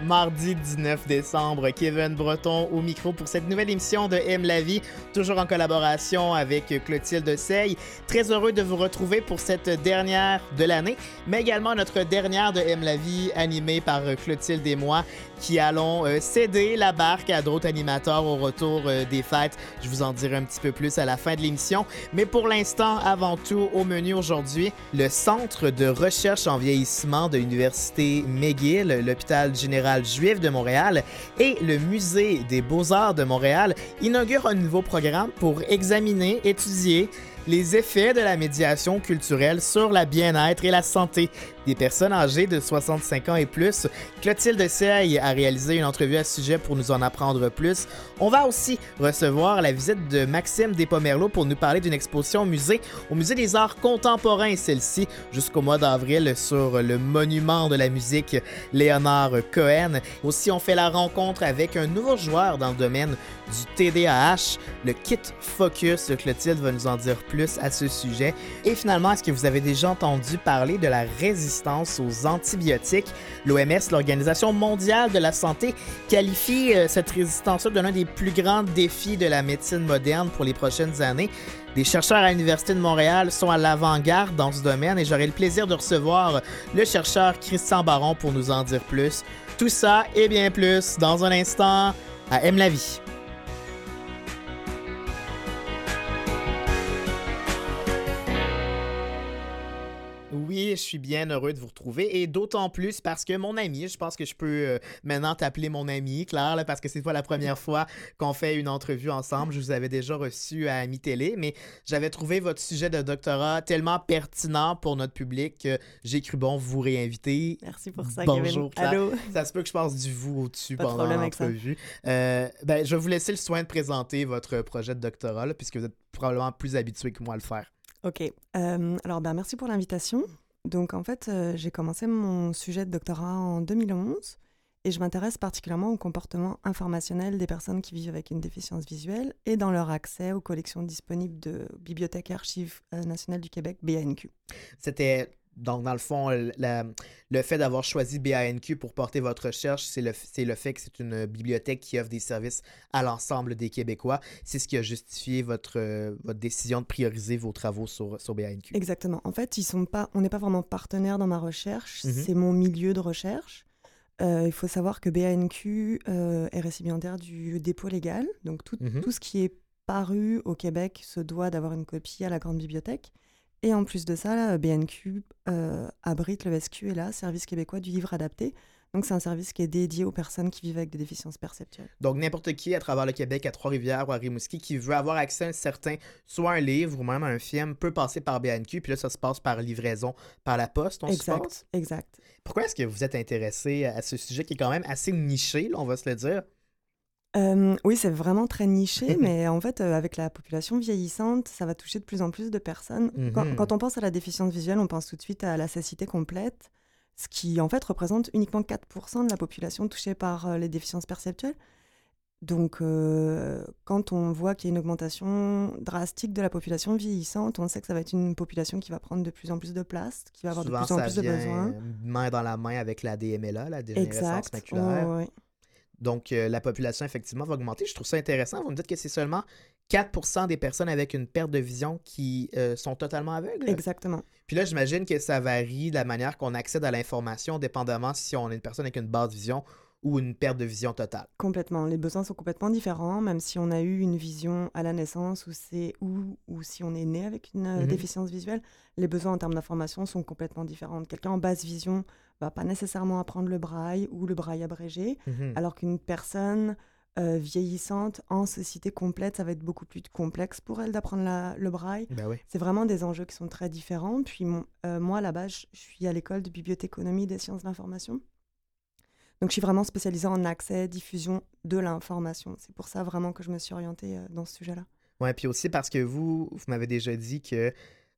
Mardi 19 décembre, Kevin Breton au micro pour cette nouvelle émission de Aime la vie, toujours en collaboration avec Clotilde Sey. Très heureux de vous retrouver pour cette dernière de l'année, mais également notre dernière de Aime la vie, animée par Clotilde et moi, qui allons céder la barque à d'autres animateurs au retour des fêtes. Je vous en dirai un petit peu plus à la fin de l'émission. Mais pour l'instant, avant tout, au menu aujourd'hui, le Centre de recherche en vieillissement de l'Université McGill, l'Hôpital général juif de Montréal et le Musée des beaux-arts de Montréal inaugurent un nouveau programme pour examiner, étudier les effets de la médiation culturelle sur la bien-être et la santé des personnes âgées de 65 ans et plus. Clotilde Sey a réalisé une entrevue à ce sujet pour nous en apprendre plus. On va aussi recevoir la visite de Maxime Despomerleau pour nous parler d'une exposition au Musée des Arts Contemporains, celle-ci jusqu'au mois d'avril sur le monument de la musique Léonard Cohen. Aussi, on fait la rencontre avec un nouveau joueur dans le domaine du TDAH, le Kit Focus. Clotilde va nous en dire plus à ce sujet. Et finalement, est-ce que vous avez déjà entendu parler de la résistance aux antibiotiques? L'OMS, l'Organisation mondiale de la santé, qualifie cette résistance-là de l'un des plus grands défis de la médecine moderne pour les prochaines années. Des chercheurs à l'Université de Montréal sont à l'avant-garde dans ce domaine et j'aurai le plaisir de recevoir le chercheur Christian Baron pour nous en dire plus. Tout ça et bien plus dans un instant à Aime la vie. Oui, je suis bien heureux de vous retrouver et d'autant plus parce que mon ami, je pense que je peux maintenant t'appeler mon ami, Claire, là, parce que c'est pas la première fois qu'on fait une entrevue ensemble. Je vous avais déjà reçu à Ami Télé, mais j'avais trouvé votre sujet de doctorat tellement pertinent pour notre public que j'ai cru bon vous réinviter. Merci pour ça, Bonjour, Kevin. Claire. Allô? Ça se peut que je passe du vous au-dessus Pas de pendant problème avec ça. l'entrevue. Je vais vous laisser le soin de présenter votre projet de doctorat, là, puisque vous êtes probablement plus habitué que moi à le faire. OK. Alors, merci pour l'invitation. Donc, en fait, j'ai commencé mon sujet de doctorat en 2011 et je m'intéresse particulièrement au comportement informationnel des personnes qui vivent avec une déficience visuelle et dans leur accès aux collections disponibles de Bibliothèque et Archives nationales du Québec, BANQ. C'était, donc, dans le fond, le fait d'avoir choisi BANQ pour porter votre recherche, c'est le fait que c'est une bibliothèque qui offre des services à l'ensemble des Québécois. C'est ce qui a justifié votre décision de prioriser vos travaux sur BANQ. Exactement. En fait, on n'est pas vraiment partenaire dans ma recherche. Mhm. C'est mon milieu de recherche. Il faut savoir que BANQ est récipiendaire du dépôt légal. Donc, tout ce qui est paru au Québec se doit d'avoir une copie à la Grande Bibliothèque. Et en plus de ça, là, BANQ abrite le SQLA, Service québécois du livre adapté. Donc, c'est un service qui est dédié aux personnes qui vivent avec des déficiences perceptuelles. Donc, n'importe qui à travers le Québec, à Trois-Rivières ou à Rimouski, qui veut avoir accès à soit un livre ou même à un film, peut passer par BANQ. Puis là, ça se passe par livraison par la poste, on suppose? Exact. Pourquoi est-ce que vous êtes intéressé à ce sujet qui est quand même assez niché, là, on va se le dire? Oui, c'est vraiment très niché, mais en fait, avec la population vieillissante, ça va toucher de plus en plus de personnes. Quand on pense à la déficience visuelle, on pense tout de suite à la cécité complète, ce qui en fait représente uniquement 4% de la population touchée par les déficiences perceptuelles. Donc, quand on voit qu'il y a une augmentation drastique de la population vieillissante, on sait que ça va être une population qui va prendre de plus en plus de place, qui va avoir Souvent, de plus en plus de ça besoins. vient main dans la main avec la DMLA, la dégénérescence maculaire. Ouais. Donc, la population, effectivement, va augmenter. Je trouve ça intéressant. Vous me dites que c'est seulement 4% des personnes avec une perte de vision qui sont totalement aveugles. Exactement. Puis là, j'imagine que ça varie de la manière qu'on accède à l'information, dépendamment si on est une personne avec une basse vision ou une perte de vision totale. Complètement. Les besoins sont complètement différents, même si on a eu une vision à la naissance ou si on est né avec une déficience visuelle, les besoins en termes d'information sont complètement différents. Quelqu'un en basse vision va pas nécessairement apprendre le braille ou le braille abrégé, alors qu'une personne vieillissante en cécité complète, ça va être beaucoup plus complexe pour elle d'apprendre le braille. Ben oui. C'est vraiment des enjeux qui sont très différents. Puis moi, à la base, je suis à l'école de bibliothéconomie des sciences de l'information. Donc, je suis vraiment spécialisée en accès, diffusion de l'information. C'est pour ça vraiment que je me suis orientée dans ce sujet-là. Oui, puis aussi parce que vous m'avez déjà dit que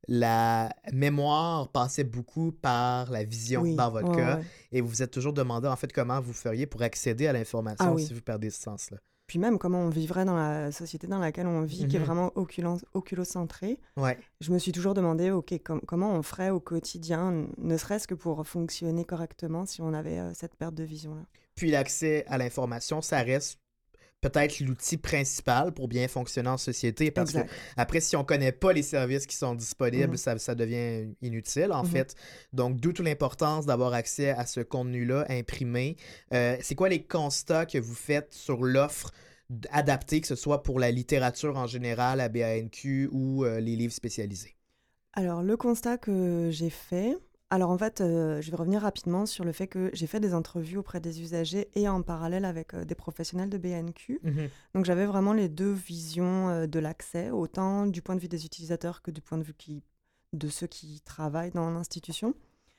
la mémoire passait beaucoup par la vision dans votre cas. Ouais. Et vous vous êtes toujours demandé en fait comment vous feriez pour accéder à l'information si vous perdez ce sens-là. puis même comment on vivrait dans la société dans laquelle on vit, qui est vraiment oculocentrée. Ouais. Je me suis toujours demandé, OK, comment on ferait au quotidien, ne serait-ce que pour fonctionner correctement si on avait cette perte de vision-là. Puis l'accès à l'information, ça reste peut-être l'outil principal pour bien fonctionner en société, parce que après, si on connaît pas les services qui sont disponibles, ça devient inutile, en fait. Donc, d'où toute l'importance d'avoir accès à ce contenu-là imprimé. C'est quoi les constats que vous faites sur l'offre adaptée, que ce soit pour la littérature en général à BANQ ou les livres spécialisés? Alors, le constat que j'ai fait... Alors en fait, je vais revenir rapidement sur le fait que j'ai fait des entrevues auprès des usagers et en parallèle avec des professionnels de BANQ. Donc j'avais vraiment les deux visions de l'accès, autant du point de vue des utilisateurs que du point de vue de ceux qui travaillent dans l'institution.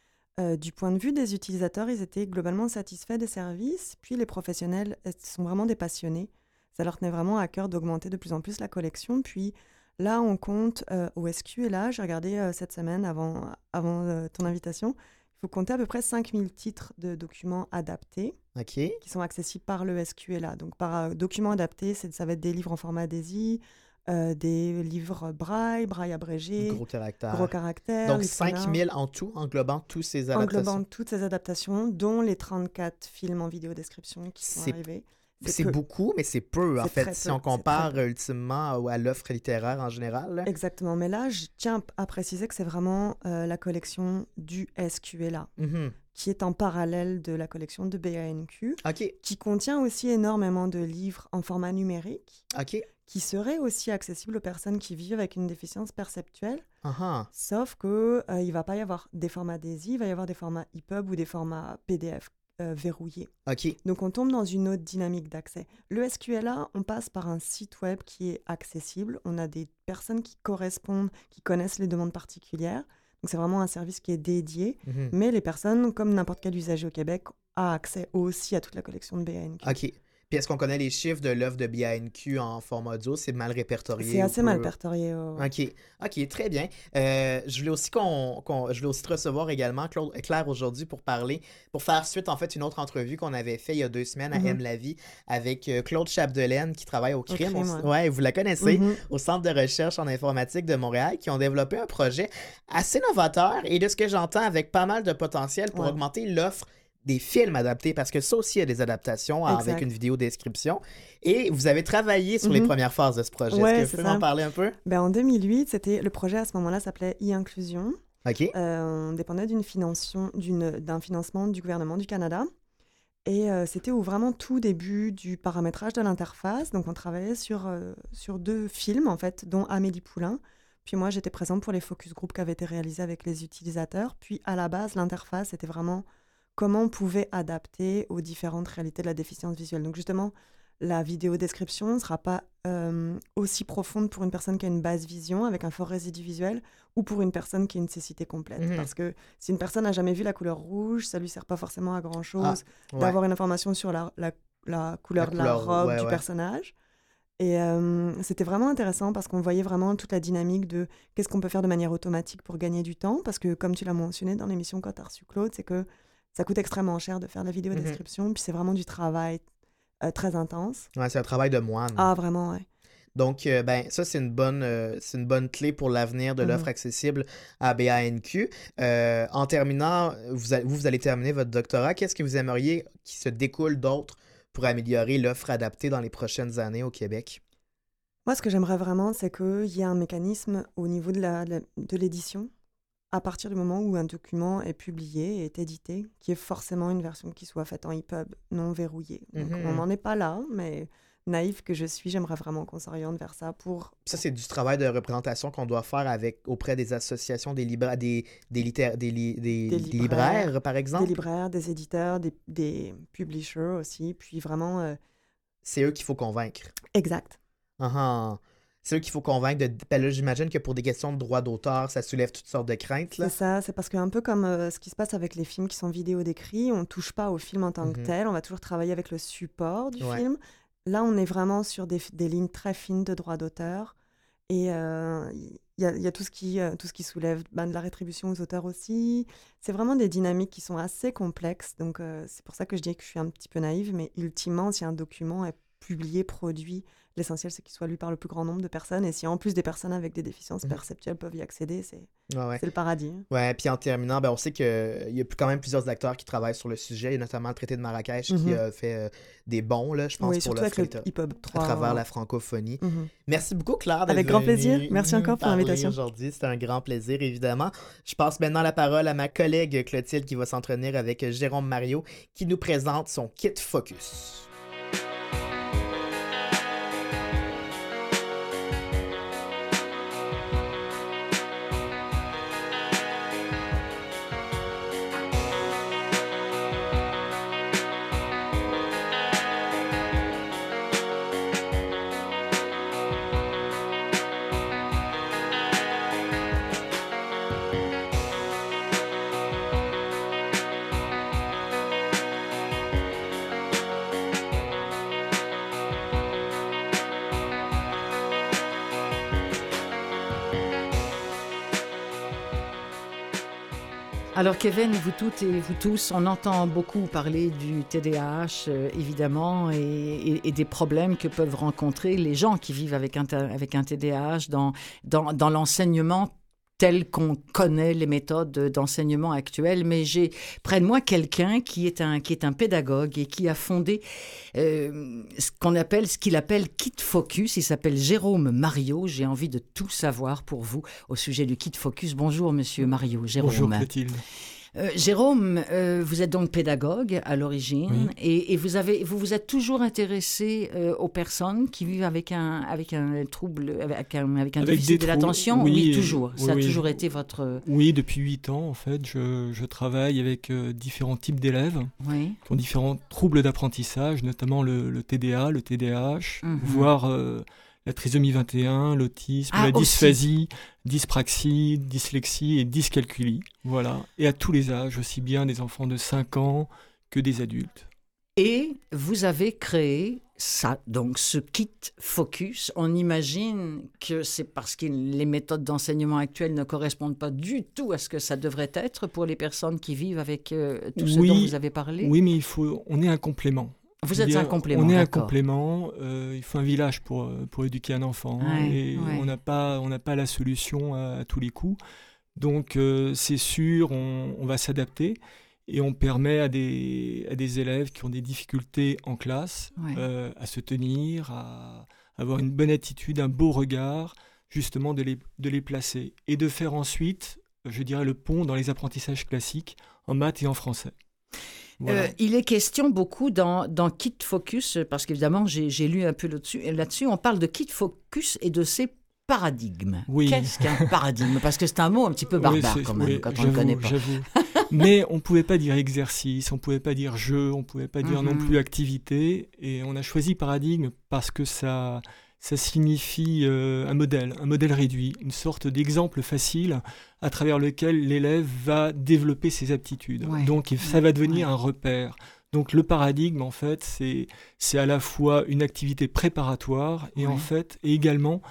Du point de vue des utilisateurs, ils étaient globalement satisfaits des services, puis les professionnels sont vraiment des passionnés. Ça leur tenait vraiment à cœur d'augmenter de plus en plus la collection, puis... Là, on compte au SQLA, j'ai regardé cette semaine avant ton invitation, il faut compter à peu près 5000 titres de documents adaptés qui sont accessibles par le SQLA. Donc, par documents adaptés, ça va être des livres en format DAISY, des livres braille abrégé, gros caractères. Donc, 5000 en tout, englobant toutes ces adaptations. Englobant toutes ces adaptations, dont les 34 films en vidéodescription qui sont arrivés. C'est beaucoup, mais c'est peu, en fait, si on compare ultimement à l'offre littéraire en général. Là. Exactement. Mais là, je tiens à préciser que c'est vraiment la collection du SQLA, qui est en parallèle de la collection de BANQ, qui contient aussi énormément de livres en format numérique, qui seraient aussi accessibles aux personnes qui vivent avec une déficience perceptuelle. Sauf qu'il ne va pas y avoir des formats DAISY, il va y avoir des formats EPUB ou des formats PDF verrouillé. Donc, on tombe dans une autre dynamique d'accès. Le SQLA, on passe par un site web qui est accessible. On a des personnes qui correspondent, qui connaissent les demandes particulières. Donc, c'est vraiment un service qui est dédié. Mais les personnes, comme n'importe quel usager au Québec, a accès aussi à toute la collection de BANQ. Puis est-ce qu'on connaît les chiffres de l'offre de BANQ en format audio? C'est mal répertorié? C'est assez mal répertorié. OK, très bien. Je voulais aussi te recevoir également, Claire, aujourd'hui pour faire suite, en fait, une autre entrevue qu'on avait fait il y a 2 semaines à Aime la vie avec Claude Chapdelaine qui travaille au crime. Ouais, vous la connaissez, au Centre de recherche en informatique de Montréal, qui ont développé un projet assez novateur et de ce que j'entends avec pas mal de potentiel pour augmenter l'offre des films adaptés, parce que ça aussi, il y a des adaptations avec une vidéo description. Et vous avez travaillé sur les premières phases de ce projet. Est-ce que vous pouvez m'en parler un peu? En 2008, le projet à ce moment-là s'appelait e-inclusion. On dépendait d'un financement du gouvernement du Canada. Et c'était au vraiment tout début du paramétrage de l'interface. Donc, on travaillait sur 2 films, en fait, dont Amélie Poulain. Puis moi, j'étais présente pour les focus group qui avaient été réalisés avec les utilisateurs. Puis, à la base, l'interface, c'était vraiment... comment on pouvait adapter aux différentes réalités de la déficience visuelle. Donc justement, la vidéo description ne sera pas aussi profonde pour une personne qui a une basse vision avec un fort résidu visuel ou pour une personne qui a une cécité complète. Parce que si une personne n'a jamais vu la couleur rouge, ça ne lui sert pas forcément à grand-chose d'avoir une information sur la couleur de la robe du personnage. Et c'était vraiment intéressant parce qu'on voyait vraiment toute la dynamique de qu'est-ce qu'on peut faire de manière automatique pour gagner du temps. Parce que comme tu l'as mentionné dans l'émission quand tu as reçu Claude, c'est que ça coûte extrêmement cher de faire la vidéo description, puis c'est vraiment du travail très intense. Ouais, c'est un travail de moine. Ah, vraiment, ouais. Donc, ça, c'est une bonne clé pour l'avenir de l'offre accessible à BANQ. En terminant, vous allez terminer votre doctorat. Qu'est-ce que vous aimeriez qui se découle d'autre pour améliorer l'offre adaptée dans les prochaines années au Québec? Moi, ce que j'aimerais vraiment, c'est qu'il y ait un mécanisme au niveau de l'édition, à partir du moment où un document est publié et est édité, qui est forcément une version qui soit faite en EPUB, non verrouillée. Donc, on n'en est pas là, mais naïve que je suis, j'aimerais vraiment qu'on s'oriente vers ça pour... Ça, c'est du travail de représentation qu'on doit faire auprès des associations, des libraires, par exemple? Des libraires, des éditeurs, des publishers aussi, puis vraiment... C'est eux qu'il faut convaincre. Exact. C'est eux qu'il faut convaincre. Là, j'imagine que pour des questions de droit d'auteur, ça soulève toutes sortes de craintes. Là. C'est ça, c'est parce qu'un peu comme ce qui se passe avec les films qui sont vidéo décrits, on ne touche pas au film en tant que tel, on va toujours travailler avec le support du film. Là, on est vraiment sur des lignes très fines de droit d'auteur. Et il y a tout ce qui soulève de la rétribution aux auteurs aussi. C'est vraiment des dynamiques qui sont assez complexes. Donc, c'est pour ça que je dis que je suis un petit peu naïve. Mais ultimement, si un document est publié, produit. L'essentiel, c'est qu'il soit lu par le plus grand nombre de personnes. Et si en plus des personnes avec des déficiences perceptuelles peuvent y accéder, c'est le paradis. Ouais, puis en terminant, on sait qu'il y a quand même plusieurs acteurs qui travaillent sur le sujet. Il y a notamment le traité de Marrakech qui a fait des bons, là, je pense, pour le hip-hop 3, à travers la francophonie. Merci beaucoup, Claire. Avec grand plaisir. Merci encore pour l'invitation. Aujourd'hui, c'était un grand plaisir, évidemment. Je passe maintenant la parole à ma collègue Clotilde qui va s'entretenir avec Jérôme Mario qui nous présente son kit Focus. Alors Kevin, vous toutes et vous tous, on entend beaucoup parler du TDAH, évidemment, et des problèmes que peuvent rencontrer les gens qui vivent avec un TDAH dans l'enseignement tel qu'on connaît les méthodes d'enseignement actuelles. Mais j'ai près de moi quelqu'un qui est un pédagogue et qui a fondé ce qu'il appelle Kit Focus. Il s'appelle Jérôme Mario. J'ai envie de tout savoir pour vous au sujet du Kit Focus. Bonjour, monsieur Mario. Jérôme. Bonjour, Clotilde. Jérôme, vous êtes donc pédagogue à l'origine, et vous vous êtes toujours intéressé aux personnes qui vivent avec un trouble, avec un déficit de l'attention. Oui, toujours. Ça a toujours été votre... Oui, depuis 8 ans, en fait, je travaille avec différents types d'élèves qui ont différents troubles d'apprentissage, notamment le TDA, le TDAH, voire... la trisomie 21, l'autisme, la dysphasie, dyspraxie, dyslexie et dyscalculie. Voilà. Et à tous les âges, aussi bien des enfants de 5 ans que des adultes. Et vous avez créé ça, donc ce Kit Focus. On imagine que c'est parce que les méthodes d'enseignement actuelles ne correspondent pas du tout à ce que ça devrait être pour les personnes qui vivent avec tout ce dont vous avez parlé. Oui, mais on est un complément. Vous êtes un complément. On est un complément. Il faut un village pour éduquer un enfant. On n'a pas la solution à tous les coups. Donc, c'est sûr, on va s'adapter et on permet à des élèves qui ont des difficultés en classe à se tenir, à avoir une bonne attitude, un beau regard, justement de les placer et de faire ensuite, je dirais, le pont dans les apprentissages classiques en maths et en français. Voilà. Il est question beaucoup dans Kit Focus, parce qu'évidemment, j'ai lu un peu là-dessus, on parle de Kit Focus et de ses paradigmes. Oui. Qu'est-ce qu'un paradigme ? Parce que c'est un mot un petit peu barbare quand même, quand on ne le connaît pas. J'avoue. Mais on ne pouvait pas dire exercice, on ne pouvait pas dire jeu, on ne pouvait pas dire non plus activité. Et on a choisi paradigme parce que ça signifie un modèle réduit, une sorte d'exemple facile à travers lequel l'élève va développer ses aptitudes. Donc ça va devenir un repère. Donc le paradigme, en fait, c'est à la fois une activité préparatoire et en fait, et également,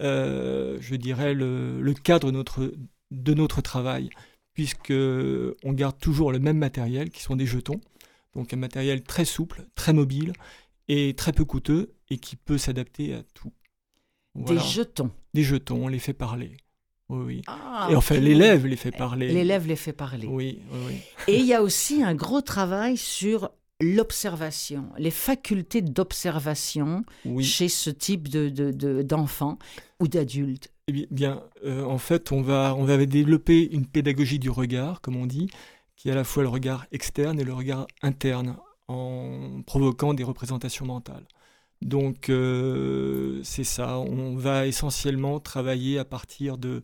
je dirais, le cadre de notre travail, puisqu'on garde toujours le même matériel, qui sont des jetons, donc un matériel très souple, très mobile, et très peu coûteux et qui peut s'adapter à tout. Voilà. Des jetons, on les fait parler. Oui. Et enfin, l'élève les fait parler. L'élève les fait parler. Oui. Et il y a aussi un gros travail sur l'observation, les facultés d'observation chez ce type d'enfants ou d'adultes. Eh bien, en fait, on va développer une pédagogie du regard, comme on dit, qui est à la fois le regard externe et le regard interne, en provoquant des représentations mentales. Donc, c'est ça. On va essentiellement travailler à partir de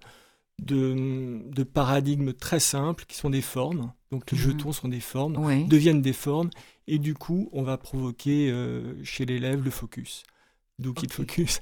paradigmes très simples qui sont des formes. Donc, les jetons sont des formes, deviennent des formes. Et du coup, on va provoquer chez l'élève le focus. D'où Kit Focus.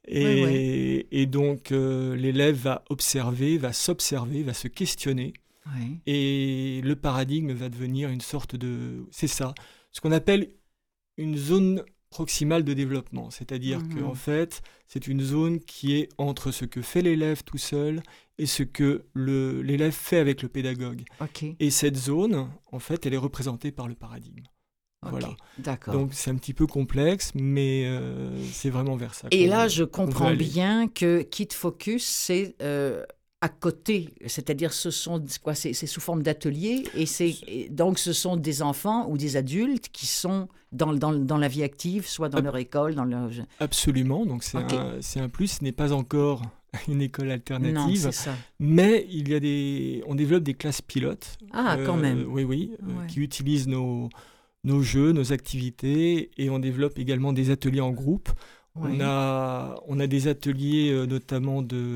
Et donc, l'élève va observer, va s'observer, va se questionner. Et le paradigme va devenir une sorte de... C'est ça. Ce qu'on appelle une zone proximale de développement, c'est-à-dire qu'en fait, c'est une zone qui est entre ce que fait l'élève tout seul et ce que l'élève fait avec le pédagogue. Et cette zone, en fait, elle est représentée par le paradigme. Voilà. D'accord. Donc c'est un petit peu complexe, mais c'est vraiment vers ça. Et là, je comprends bien que Kid Focus, c'est à côté, c'est-à-dire ce sont quoi, c'est sous forme d'atelier, et donc ce sont des enfants ou des adultes qui sont dans la vie active, soit dans leur école, dans leur... Absolument, donc c'est un plus, ce n'est pas encore une école alternative, non, c'est ça. Mais on développe des classes pilotes. Quand même. Oui, qui utilisent nos jeux, nos activités, et on développe également des ateliers en groupe. Ouais. On a des ateliers notamment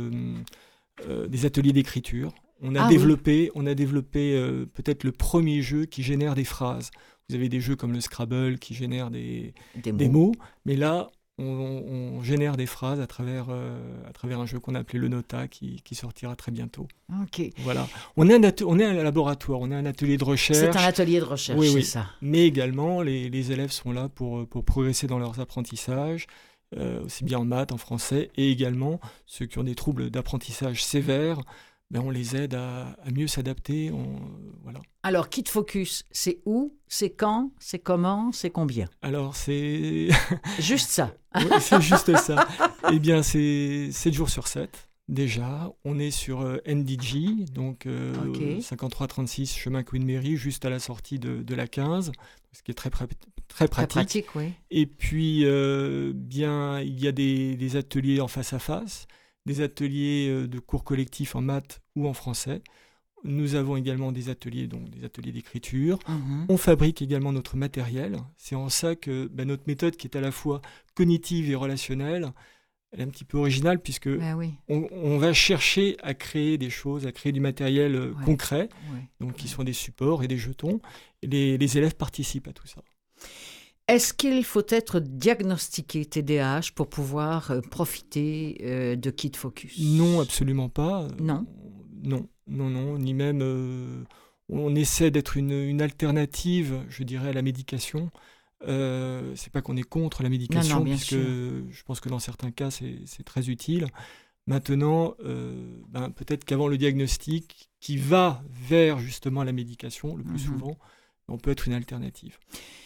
des ateliers d'écriture. On a développé peut-être le premier jeu qui génère des phrases. Vous avez des jeux comme le Scrabble qui génèrent des mots, mais là, on génère des phrases à travers un jeu qu'on a appelé le Nota qui sortira très bientôt. Ok. Voilà. On est un laboratoire, on est un atelier de recherche. C'est un atelier de recherche, oui. C'est ça. Mais également, les élèves sont là pour progresser dans leurs apprentissages. Aussi bien en maths, en français, et également ceux qui ont des troubles d'apprentissage sévères, on les aide à mieux s'adapter. Voilà. Alors, Kid Focus, c'est où, c'est quand, c'est comment, c'est combien? Alors, c'est... Juste ça. Oui, c'est juste ça. Eh bien, c'est 7 jours sur 7. Déjà, on est sur NDG, donc 5336 chemin Queen Mary, juste à la sortie de la 15, ce qui est très pratique. Très pratique, oui. Et puis, il y a des ateliers en face à face, des ateliers de cours collectifs en maths ou en français. Nous avons également des ateliers d'écriture. On fabrique également notre matériel. C'est en ça que notre méthode, qui est à la fois cognitive et relationnelle, elle est un petit peu originale, puisque on va chercher à créer des choses, à créer du matériel concret, donc qui sont des supports et des jetons. Et les élèves participent à tout ça. Est-ce qu'il faut être diagnostiqué TDAH pour pouvoir profiter de Kid Focus? Non, absolument pas. Non, ni même... on essaie d'être une alternative, je dirais, à la médication. C'est pas qu'on est contre la médication, puisque je pense que dans certains cas, c'est très utile. Maintenant, peut-être qu'avant le diagnostic, qui va vers justement la médication, le plus souvent, on peut être une alternative.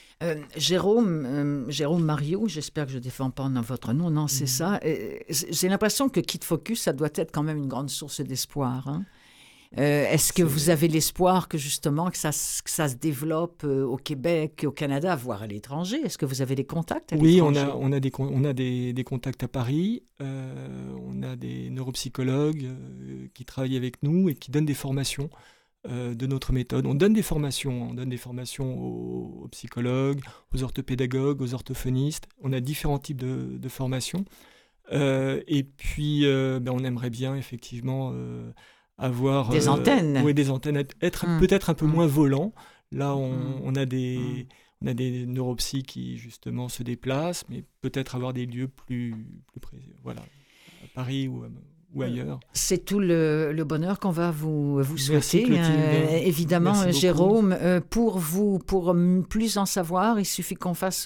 Jérôme Mario, j'espère que je ne défends pas votre nom, non, c'est ça. J'ai l'impression que Kid Focus, ça doit être quand même une grande source d'espoir. Hein? Est-ce que vous avez l'espoir que justement que ça se développe au Québec, au Canada, voire à l'étranger? Est-ce que vous avez des contacts à l'étranger? Oui, on a des contacts à Paris. On a des neuropsychologues qui travaillent avec nous et qui donnent des formations de notre méthode. On donne des formations aux psychologues, aux orthopédagogues, aux orthophonistes. On a différents types de formations. Et puis, on aimerait bien effectivement avoir... Des antennes. Oui, des antennes. Être peut-être un peu moins volant. Là, on a des neuropsys qui, justement, se déplacent, mais peut-être avoir des lieux plus précis. Voilà, à Paris ou ailleurs. C'est tout le bonheur qu'on va vous souhaiter. Évidemment, merci Jérôme, pour plus en savoir, il suffit qu'on fasse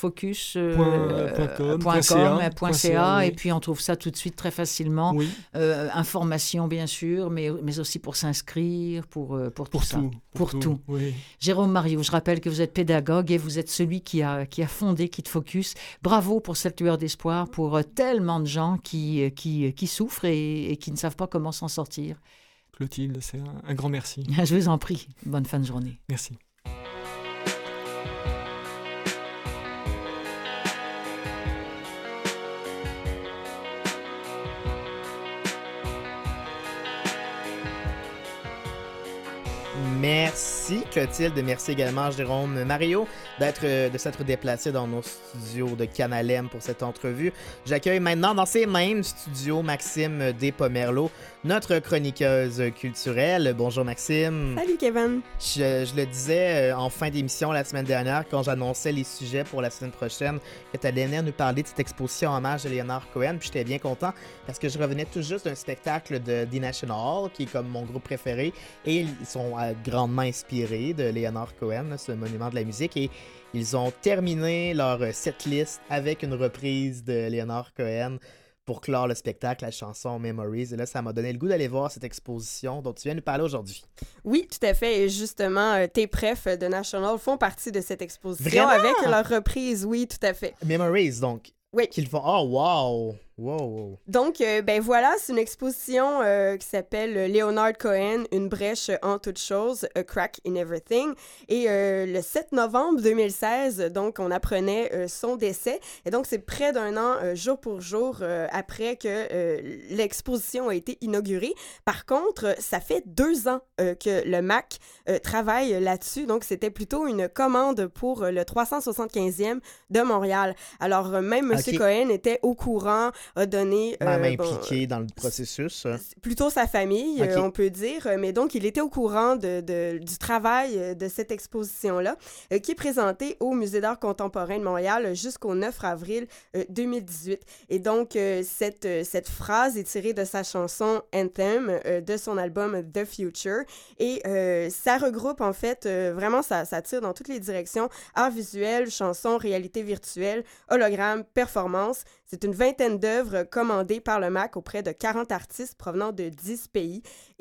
kidfocus.com.ca et puis on trouve ça tout de suite très facilement. Oui. Information, bien sûr, mais aussi pour s'inscrire, pour tout ça. Pour tout. Oui. Jérôme Mario, je rappelle que vous êtes pédagogue et vous êtes celui qui a fondé Kid Focus. Bravo pour cette lueur d'espoir pour tellement de gens qui souffrent et qui ne savent pas comment s'en sortir. Clotilde, c'est un grand merci. Je vous en prie. Bonne fin de journée. Merci. Merci Clotilde, merci également Jérôme Mario de s'être déplacé dans nos studios de Canal M pour cette entrevue. J'accueille maintenant dans ces mêmes studios Maxime Despomerleau, notre chroniqueuse culturelle. Bonjour Maxime. Salut Kevin. Je le disais en fin d'émission la semaine dernière quand j'annonçais les sujets pour la semaine prochaine que tu allais venir nous parler de cette exposition en hommage à Leonard Cohen, puis j'étais bien content parce que je revenais tout juste d'un spectacle de The National Hall qui est comme mon groupe préféré et ils sont grandement inspirés de Leonard Cohen, ce monument de la musique, et ils ont terminé leur setlist avec une reprise de Leonard Cohen pour clore le spectacle, la chanson Memories. Et là, ça m'a donné le goût d'aller voir cette exposition dont tu viens nous parler aujourd'hui. Oui, tout à fait. Et justement, tes prefs de National font partie de cette exposition. Vraiment? Avec leur reprise. Oui, tout à fait. Memories, donc. Oui. Qu'ils font. Oh, wow! Wow! Donc, ben voilà, c'est une exposition qui s'appelle Leonard Cohen, une brèche en toutes choses, A Crack in Everything. Et le 7 novembre 2016, donc, on apprenait son décès. Et donc, c'est près d'un an, jour pour jour, après que l'exposition a été inaugurée. Par contre, ça fait 2 ans que le MAC travaille là-dessus. Donc, c'était plutôt une commande pour le 375e de Montréal. Alors, même M. Cohen était au courant, a donné... Même impliqué dans le processus. Plutôt sa famille, on peut dire. Mais donc, il était au courant du travail de cette exposition-là, qui est présentée au Musée d'art contemporain de Montréal jusqu'au 9 avril 2018. Et donc, cette phrase est tirée de sa chanson Anthem, de son album The Future. Et ça regroupe, en fait, vraiment, ça tire dans toutes les directions. Art visuel, chanson, réalité virtuelle, hologramme, performance. C'est une vingtaine d'œuvres commandées par le MAC auprès de 40 artistes provenant de 10 pays.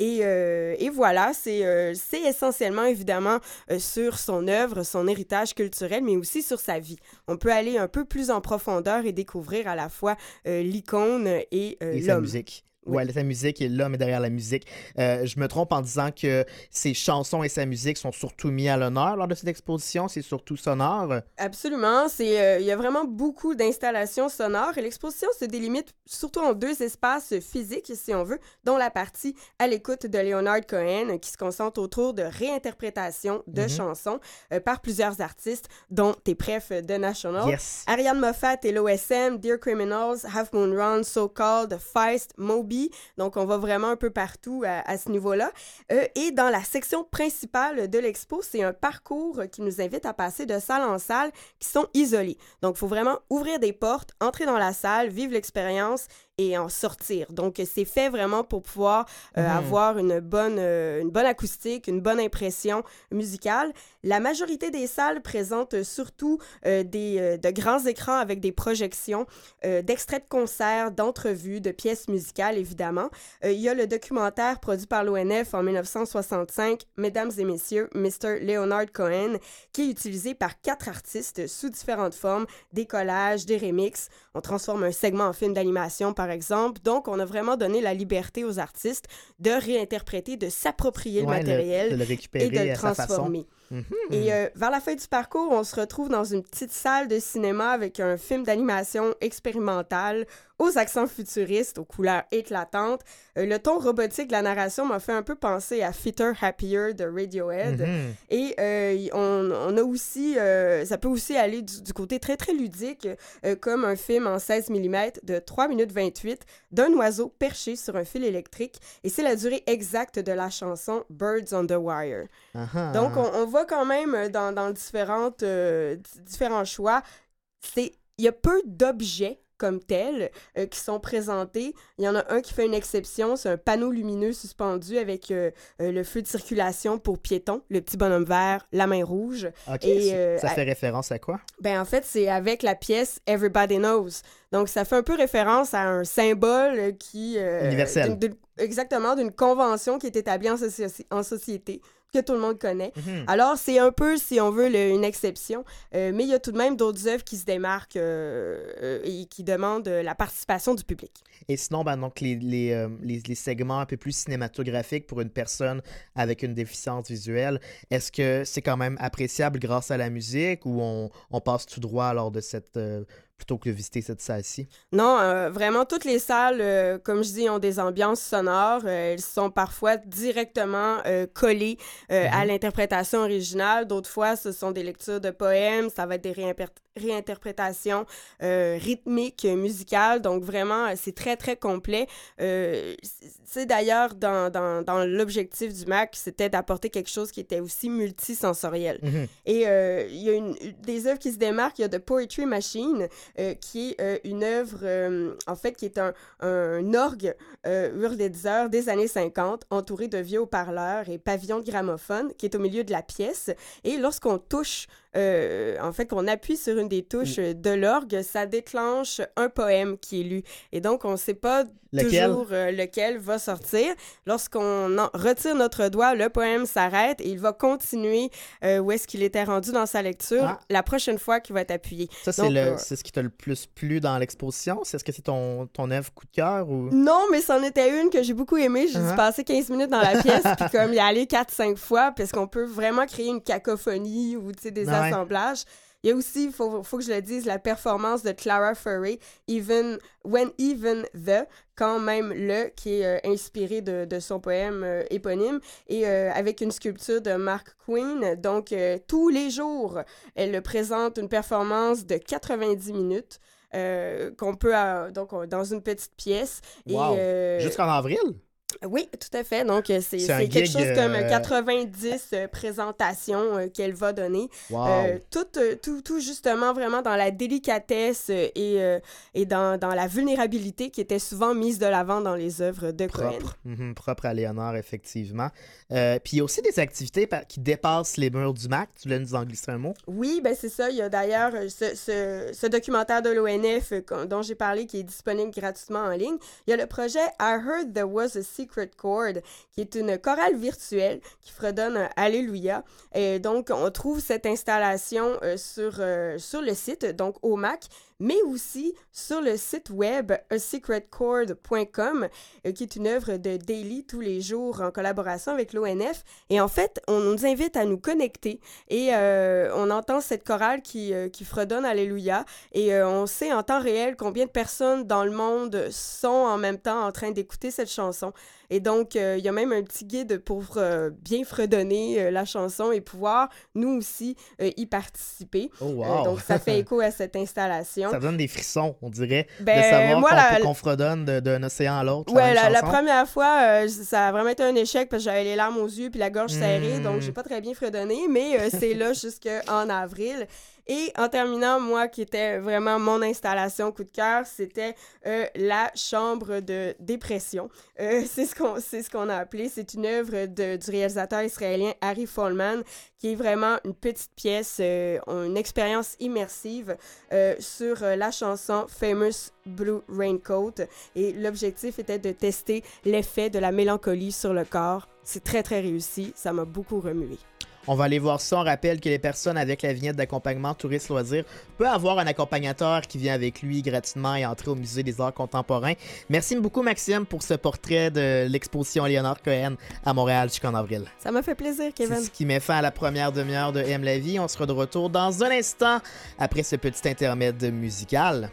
Et voilà, c'est essentiellement, évidemment, sur son œuvre, son héritage culturel, mais aussi sur sa vie. On peut aller un peu plus en profondeur et découvrir à la fois l'icône et l'homme. Sa musique. Oui, sa musique et l'homme est derrière la musique. Je me trompe en disant que ses chansons et sa musique sont surtout mis à l'honneur lors de cette exposition. C'est surtout sonore. Absolument. Il y a vraiment beaucoup d'installations sonores et l'exposition se délimite surtout en 2 espaces physiques, si on veut, dont la partie à l'écoute de Leonard Cohen qui se concentre autour de réinterprétations de chansons par plusieurs artistes, dont tes prefs de National. Yes. Ariane Moffat et l'OSM, Dear Criminals, Half Moon Run, So Called, Feist, Moby. Donc, on va vraiment un peu partout à ce niveau-là. Et dans la section principale de l'expo, c'est un parcours qui nous invite à passer de salle en salle qui sont isolées. Donc, il faut vraiment ouvrir des portes, entrer dans la salle, vivre l'expérience et en sortir. Donc, c'est fait vraiment pour pouvoir avoir une bonne acoustique, une bonne impression musicale. La majorité des salles présentent surtout de grands écrans avec des projections, d'extraits de concerts, d'entrevues, de pièces musicales, évidemment. Il y a le documentaire produit par l'ONF en 1965, Mesdames et Messieurs, Mr. Leonard Cohen, qui est utilisé par 4 artistes sous différentes formes, des collages, des remixes. On transforme un segment en film d'animation, par exemple. Donc, on a vraiment donné la liberté aux artistes de réinterpréter, de s'approprier le matériel de le récupérer et de le à sa transformer. façon. Et vers la fin du parcours, on se retrouve dans une petite salle de cinéma avec un film d'animation expérimental aux accents futuristes, aux couleurs éclatantes. Le ton robotique de la narration m'a fait un peu penser à Fitter Happier de Radiohead. Et on a aussi, ça peut aussi aller du côté très, très ludique, comme un film en 16 mm de 3 minutes 28 d'un oiseau perché sur un fil électrique. Et c'est la durée exacte de la chanson Birds on the Wire. Donc, on voit quand même dans différents choix, il y a peu d'objets comme tels qui sont présentés. Il y en a un qui fait une exception, c'est un panneau lumineux suspendu avec le feu de circulation pour piétons, le petit bonhomme vert, la main rouge. OK, et, ça fait référence à quoi? Ben en fait, c'est avec la pièce Everybody Knows. Donc, ça fait un peu référence à un symbole qui... universel. Exactement, d'une convention qui est établie en société, que tout le monde connaît. Alors, c'est un peu, si on veut, une exception, mais il y a tout de même d'autres œuvres qui se démarquent et qui demandent la participation du public. Et sinon, donc les segments un peu plus cinématographiques pour une personne avec une déficience visuelle, est-ce que c'est quand même appréciable grâce à la musique ou on passe tout droit lors de cette... plutôt que de visiter cette salle-ci? Non, vraiment, toutes les salles, comme je dis, ont des ambiances sonores. Elles sont parfois directement collées à l'interprétation originale. D'autres fois, ce sont des lectures de poèmes. Ça va être des réinterprétations rythmiques, musicales. Donc, vraiment, c'est très, très complet. C'est d'ailleurs dans l'objectif du MAC, c'était d'apporter quelque chose qui était aussi multisensoriel. Et il y a des œuvres qui se démarquent. Il y a The Poetry Machine, qui est une œuvre, en fait, qui est un orgue Wurlitzer des années 50, entouré de vieux haut-parleurs et pavillons de gramophone, qui est au milieu de la pièce. Et lorsqu'on touche en fait, qu'on appuie sur une des touches de l'orgue, ça déclenche un poème qui est lu. Et donc, on ne sait pas toujours lequel va sortir. Lorsqu'on retire notre doigt, le poème s'arrête et il va continuer où est-ce qu'il était rendu dans sa lecture la prochaine fois qu'il va être appuyé. Ça, c'est ce qui t'a le plus plu dans l'exposition? Est-ce que c'est ton œuvre coup de cœur? Ou... Non, mais c'en était une que j'ai beaucoup aimée. J'ai dû passer 15 minutes dans la pièce puis comme y aller 4-5 fois parce qu'on peut vraiment créer une cacophonie ou des assemblages. Il y a aussi, il faut que je le dise, la performance de Clara Furry, When Even The, quand même le, qui est inspiré de son poème éponyme, et avec une sculpture de Mark Queen. Donc, tous les jours, elle présente une performance de 90 minutes qu'on peut, donc, dans une petite pièce. Wow. Jusqu'en avril? Oui, tout à fait. Donc, c'est quelque chose comme 90 présentations qu'elle va donner. Wow. Tout justement vraiment dans la délicatesse et dans la vulnérabilité qui était souvent mise de l'avant dans les œuvres de Cohen. Propre à Léonard, effectivement. Puis il y a aussi des activités qui dépassent les murs du MAC. Tu voulais nous en glisser un mot? Oui, ben c'est ça. Il y a d'ailleurs ce documentaire de l'ONF dont j'ai parlé qui est disponible gratuitement en ligne. Il y a le projet I Heard There Was a Secret Chord, qui est une chorale virtuelle qui fredonne Alléluia. Et donc, on trouve cette installation sur le site, donc au MAC, mais aussi sur le site web asecretchord.com, qui est une œuvre de daily tous les jours en collaboration avec l'ONF. Et en fait, on nous invite à nous connecter et on entend cette chorale qui fredonne Alléluia et on sait en temps réel combien de personnes dans le monde sont en même temps en train d'écouter cette chanson. Et donc, il y a même un petit guide pour bien fredonner la chanson et pouvoir, nous aussi, y participer. Oh, wow. Donc, ça fait écho à cette installation. Ça donne des frissons, on dirait, de savoir qu'on fredonne d'un océan à l'autre. Ouais, la première fois, ça a vraiment été un échec parce que j'avais les larmes aux yeux puis la gorge serrée, donc j'ai pas très bien fredonné, mais c'est là jusqu'en avril. Et en terminant, moi, qui était vraiment mon installation coup de cœur, c'était la chambre de dépression. C'est ce qu'on a appelé. C'est une œuvre du réalisateur israélien Harry Folman, qui est vraiment une petite pièce, une expérience immersive sur la chanson Famous Blue Raincoat. Et l'objectif était de tester l'effet de la mélancolie sur le corps. C'est très, très réussi. Ça m'a beaucoup remué. On va aller voir ça. On rappelle que les personnes avec la vignette d'accompagnement Tourisme Loisirs peuvent avoir un accompagnateur qui vient avec lui gratuitement et entrer au Musée des Arts Contemporains. Merci beaucoup, Maxime, pour ce portrait de l'exposition Léonard Cohen à Montréal jusqu'en avril. Ça m'a fait plaisir, Kevin. C'est ce qui met fin à la première demi-heure de Aime la vie. On sera de retour dans un instant après ce petit intermède musical.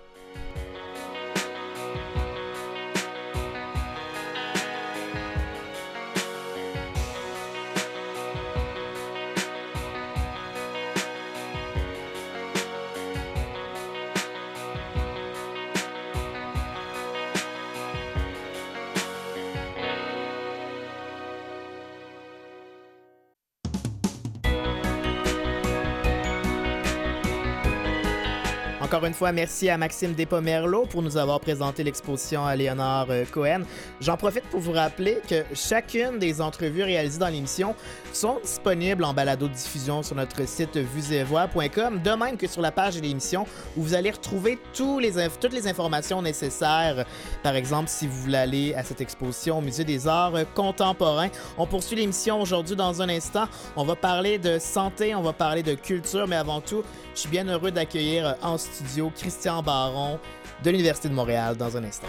Encore une fois, merci à Maxime Despomerleau pour nous avoir présenté l'exposition à Léonard Cohen. J'en profite pour vous rappeler que chacune des entrevues réalisées dans l'émission sont disponibles en balado-diffusion sur notre site vuesetvoix.com, de même que sur la page de l'émission où vous allez retrouver toutes les informations nécessaires. Par exemple, si vous voulez aller à cette exposition au Musée des Arts Contemporains. On poursuit l'émission aujourd'hui dans un instant. On va parler de santé, on va parler de culture, mais avant tout, je suis bien heureux d'accueillir en studio Christian Baron de l'Université de Montréal dans un instant.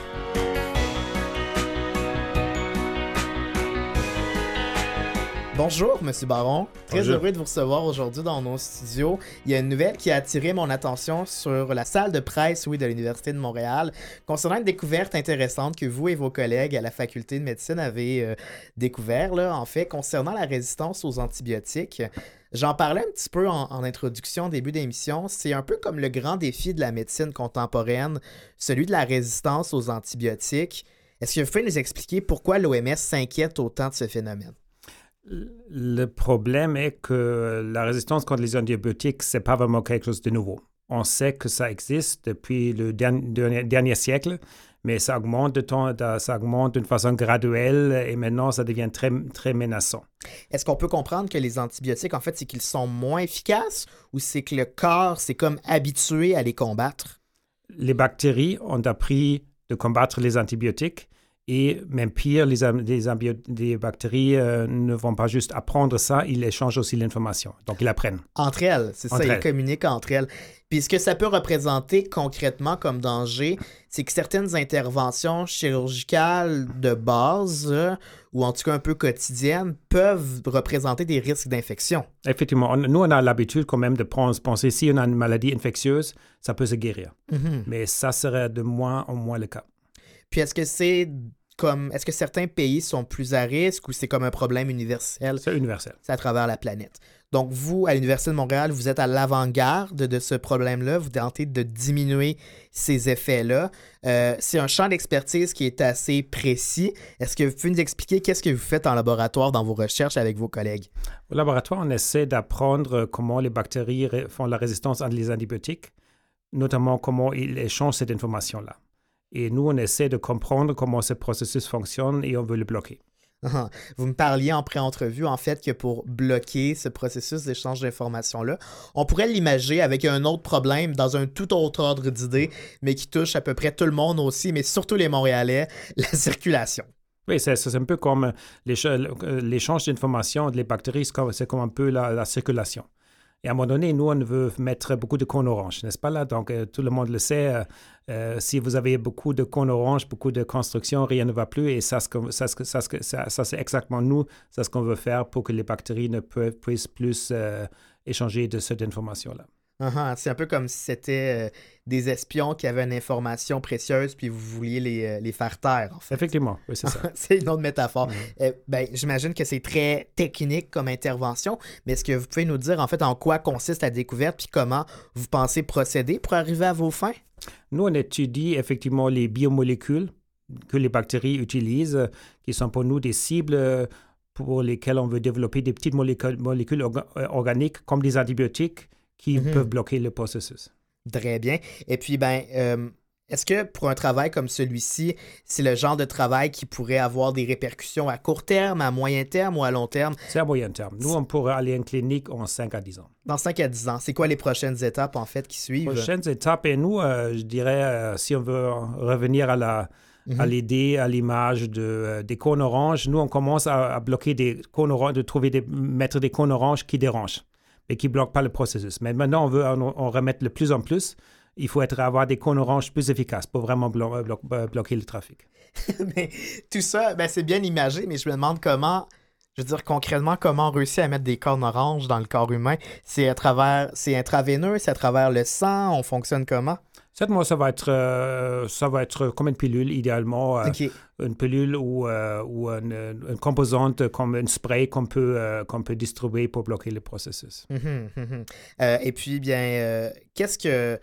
Bonjour, Monsieur Baron. Très heureux de vous recevoir aujourd'hui dans nos studios. Il y a une nouvelle qui a attiré mon attention sur la salle de presse, de l'Université de Montréal, concernant une découverte intéressante que vous et vos collègues à la Faculté de médecine avez découvert, en fait, concernant la résistance aux antibiotiques. J'en parlais un petit peu en introduction, début d'émission. C'est un peu comme le grand défi de la médecine contemporaine, celui de la résistance aux antibiotiques. Est-ce que vous pouvez nous expliquer pourquoi l'OMS s'inquiète autant de ce phénomène? Le problème est que la résistance contre les antibiotiques, ce n'est pas vraiment quelque chose de nouveau. On sait que ça existe depuis le dernier siècle, mais ça augmente d'une façon graduelle et maintenant, ça devient très, très menaçant. Est-ce qu'on peut comprendre que les antibiotiques, en fait, c'est qu'ils sont moins efficaces ou c'est que le corps s'est comme habitué à les combattre? Les bactéries ont appris de combattre les antibiotiques et même pire, les bactéries ne vont pas juste apprendre ça, ils échangent aussi l'information. Donc, ils apprennent. Entre elles, c'est ça, ils communiquent entre elles. Puis ce que ça peut représenter concrètement comme danger, c'est que certaines interventions chirurgicales de base, ou en tout cas un peu quotidiennes, peuvent représenter des risques d'infection. Effectivement, nous, on a l'habitude quand même de penser si on a une maladie infectieuse, ça peut se guérir. Mm-hmm. Mais ça serait de moins en moins le cas. Puis est-ce que certains pays sont plus à risque ou c'est comme un problème universel? C'est universel. C'est à travers la planète. Donc, vous, à l'Université de Montréal, vous êtes à l'avant-garde de ce problème-là. Vous tentez de diminuer ces effets-là. C'est un champ d'expertise qui est assez précis. Est-ce que vous pouvez nous expliquer qu'est-ce que vous faites en laboratoire dans vos recherches avec vos collègues? Au laboratoire, on essaie d'apprendre comment les bactéries font la résistance à les antibiotiques, notamment comment ils échangent cette information-là. Et nous, on essaie de comprendre comment ce processus fonctionne et on veut le bloquer. Vous me parliez en pré-entrevue, en fait, que pour bloquer ce processus d'échange d'informations-là, on pourrait l'imager avec un autre problème dans un tout autre ordre d'idées, mais qui touche à peu près tout le monde aussi, mais surtout les Montréalais, la circulation. Oui, c'est un peu comme l'échange d'informations des bactéries, c'est comme un peu la circulation. Et à un moment donné, nous, on veut mettre beaucoup de cônes oranges, n'est-ce pas là? Donc, tout le monde le sait. Si vous avez beaucoup de cônes oranges, beaucoup de construction, rien ne va plus. Et ça c'est exactement nous, c'est ce qu'on veut faire pour que les bactéries ne puissent plus échanger de cette information-là. C'est un peu comme si c'était des espions qui avaient une information précieuse puis vous vouliez les faire taire, en fait. Effectivement, oui, c'est ça. C'est une autre métaphore. J'imagine que c'est très technique comme intervention, mais est-ce que vous pouvez nous dire, en fait, en quoi consiste la découverte puis comment vous pensez procéder pour arriver à vos fins? Nous, on étudie effectivement les biomolécules que les bactéries utilisent, qui sont pour nous des cibles pour lesquelles on veut développer des petites molécules organiques comme des antibiotiques qui peuvent bloquer le processus. Très bien. Et puis, est-ce que pour un travail comme celui-ci, c'est le genre de travail qui pourrait avoir des répercussions à court terme, à moyen terme ou à long terme? C'est à moyen terme. Nous, on pourrait aller en clinique en 5 à 10 ans. Dans 5 à 10 ans. C'est quoi les prochaines étapes, en fait, qui suivent? Les prochaines étapes, et nous, je dirais, si on veut revenir à l'idée, à l'image des cônes oranges, nous, on commence à bloquer des cônes oranges, mettre des cônes oranges qui dérangent, mais qui ne bloquent pas le processus. Mais maintenant, on veut en remettre de plus en plus. Il faut avoir des cônes oranges plus efficaces pour vraiment bloquer le trafic. Mais tout ça, c'est bien imagé, mais je me demande concrètement, comment on réussit à mettre des cônes oranges dans le corps humain? C'est intraveineux, c'est à travers le sang, on fonctionne comment? Certainement, ça va être comme une pilule, idéalement. Okay. Une pilule ou une composante comme une spray qu'on peut distribuer pour bloquer le processus. Et puis, qu'est-ce que...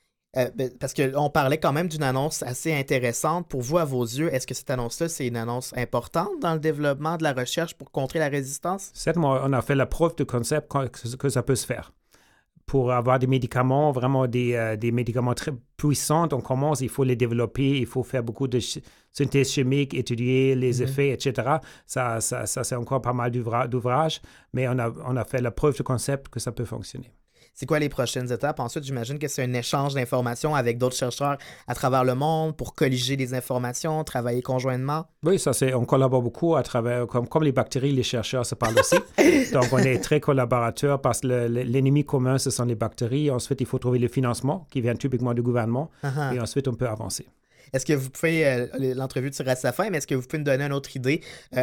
parce qu'on parlait quand même d'une annonce assez intéressante. Pour vous, à vos yeux, est-ce que cette annonce-là, c'est une annonce importante dans le développement de la recherche pour contrer la résistance? Certainement, on a fait la preuve de concept que ça peut se faire. Pour avoir des médicaments, vraiment des médicaments très puissants, il faut les développer, il faut faire beaucoup de synthèse chimique, étudier les effets, etc. Ça, c'est encore pas mal d'ouvrages, mais on a fait la preuve de concept que ça peut fonctionner. C'est quoi les prochaines étapes? Ensuite, j'imagine que c'est un échange d'informations avec d'autres chercheurs à travers le monde pour colliger les informations, travailler conjointement. Oui, on collabore beaucoup à travers, comme les bactéries, les chercheurs se parlent aussi. Donc, on est très collaborateurs parce que l'ennemi commun, ce sont les bactéries. Ensuite, il faut trouver le financement qui vient typiquement du gouvernement. Et ensuite, on peut avancer. Est-ce que vous pouvez, l'entrevue tire à sa fin, mais est-ce que vous pouvez nous donner une autre idée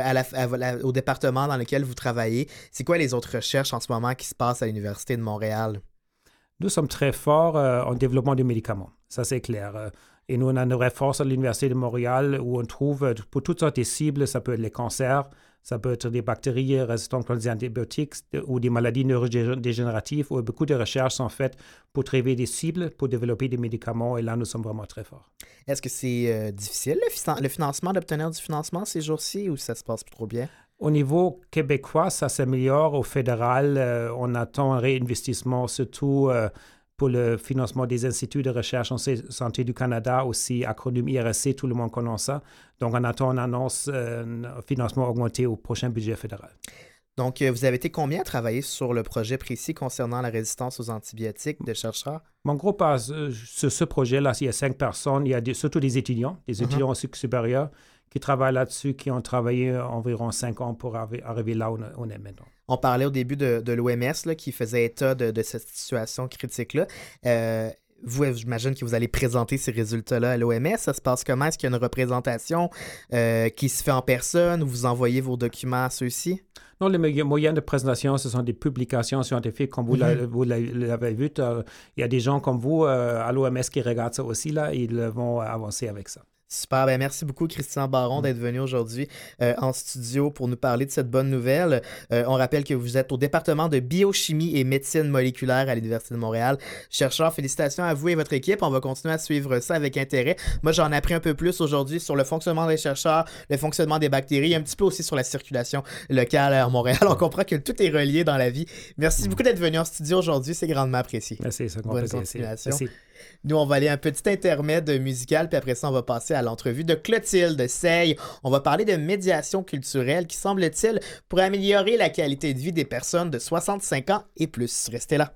au département dans lequel vous travaillez? C'est quoi les autres recherches en ce moment qui se passent à l'Université de Montréal? Nous sommes très forts en développement de médicaments, ça c'est clair. Et nous, on a une vraie force à l'Université de Montréal où on trouve pour toutes sortes de cibles, ça peut être les cancers, ça peut être des bactéries résistantes aux antibiotiques ou des maladies neurodégénératives où beaucoup de recherches sont faites pour trouver des cibles, pour développer des médicaments. Et là, nous sommes vraiment très forts. Est-ce que c'est difficile, le financement, d'obtenir du financement ces jours-ci ou ça se passe trop bien? Au niveau québécois, ça s'améliore. Au fédéral, on attend un réinvestissement, surtout pour le financement des instituts de recherche en santé du Canada, aussi acronyme IRSC, tout le monde connaît ça. Donc, on attend une annonce, un financement augmenté au prochain budget fédéral. Donc, vous avez été combien à travailler sur le projet précis concernant la résistance aux antibiotiques de chercheurs? Mon groupe, sur ce projet-là, il y a 5 personnes. Il y a surtout des étudiants au cycle supérieur qui travaillent là-dessus, qui ont travaillé environ 5 ans pour arriver là où on est maintenant. On parlait au début de l'OMS qui faisait état de cette situation critique-là. Vous, j'imagine que vous allez présenter ces résultats-là à l'OMS. Ça se passe comment? Est-ce qu'il y a une représentation qui se fait en personne ou vous envoyez vos documents à ceux-ci? Non, les moyens de présentation, ce sont des publications scientifiques, comme vous l'avez vu. Il y a des gens comme vous à l'OMS qui regardent ça aussi, là, et ils vont avancer avec ça. Super, ben merci beaucoup Christian Baron d'être venu aujourd'hui en studio pour nous parler de cette bonne nouvelle. On rappelle que vous êtes au département de biochimie et médecine moléculaire à l'Université de Montréal. Chercheurs, félicitations à vous et votre équipe. On va continuer à suivre ça avec intérêt. Moi, j'en ai appris un peu plus aujourd'hui sur le fonctionnement des chercheurs, le fonctionnement des bactéries, un petit peu aussi sur la circulation locale à Montréal. On comprend que tout est relié dans la vie. Merci beaucoup d'être venu en studio aujourd'hui, c'est grandement apprécié. Merci, ça bonne continuation. Merci. Nous, on va aller un petit intermède musical, puis après ça, on va passer à l'entrevue de Clotilde Seille. On va parler de médiation culturelle qui, semble-t-il, pourrait améliorer la qualité de vie des personnes de 65 ans et plus. Restez là.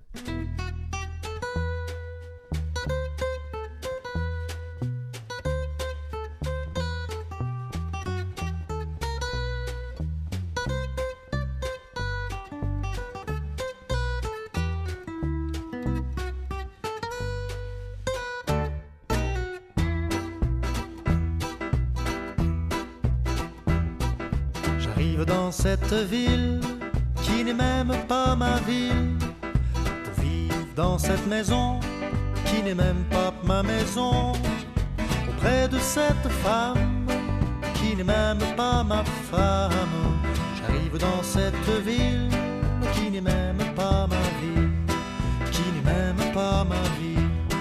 Dans cette ville qui n'est même pas ma ville, pour vivre dans cette maison qui n'est même pas ma maison, auprès de cette femme qui n'est même pas ma femme. J'arrive dans cette ville qui n'est même pas ma ville, qui n'est même pas ma vie.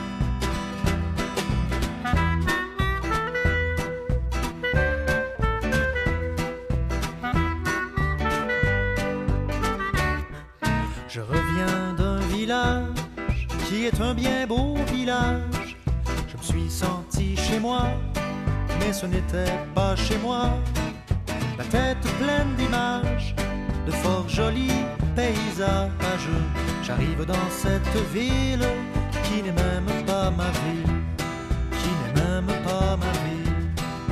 Je reviens d'un village qui est un bien beau village. Je me suis senti chez moi, mais ce n'était pas chez moi. La tête pleine d'images, de fort jolis paysages. J'arrive dans cette ville qui n'est même pas ma ville, qui n'est même pas ma ville.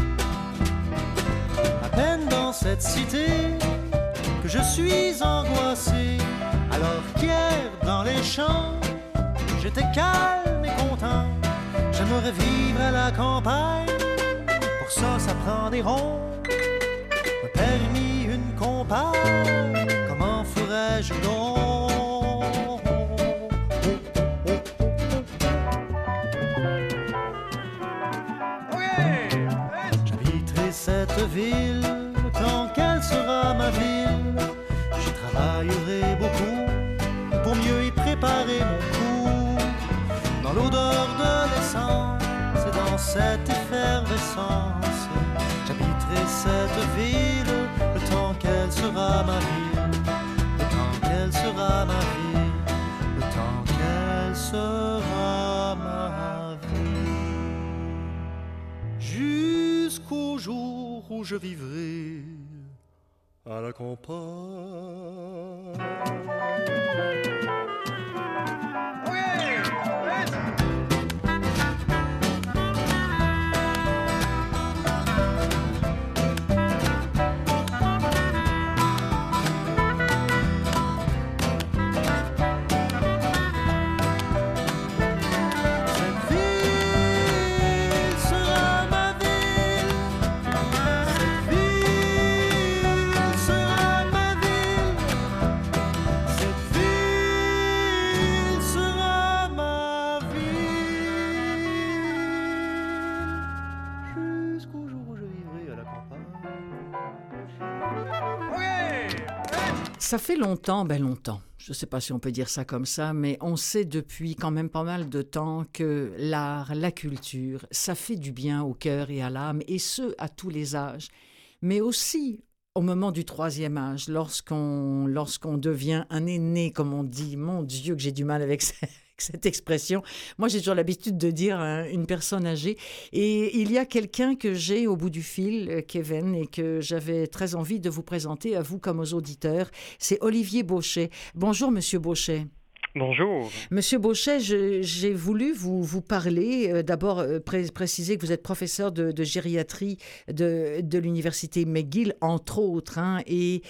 À peine dans cette cité que je suis angoissé. Alors qu'hier dans les champs, j'étais calme et content. J'aimerais vivre à la campagne, pour ça ça prend des ronds. Un permis, une compagne, comment ferais-je donc? J'habiterai cette ville tant qu'elle sera ma ville. J'y travaillerai beaucoup pour mieux y préparer mon coup. Dans l'odeur de l'essence et dans cette effervescence, j'habiterai cette ville le temps qu'elle sera ma ville, le temps qu'elle sera ma ville, le temps qu'elle sera ma vie. Jusqu'au jour où je vivrai à la campagne. Ça fait longtemps, je ne sais pas si on peut dire ça comme ça, mais on sait depuis quand même pas mal de temps que l'art, la culture, ça fait du bien au cœur et à l'âme, et ce, à tous les âges. Mais aussi au moment du troisième âge, lorsqu'on devient un aîné, comme on dit, mon Dieu que j'ai du mal avec cette expression. Moi, j'ai toujours l'habitude de dire une personne âgée. Et il y a quelqu'un que j'ai au bout du fil, Kevin, et que j'avais très envie de vous présenter à vous comme aux auditeurs. C'est Olivier Bauchet. Bonjour, Monsieur Bauchet. Bonjour. Monsieur Bauchet, j'ai voulu vous parler, d'abord préciser que vous êtes professeur de gériatrie de l'université McGill, entre autres, et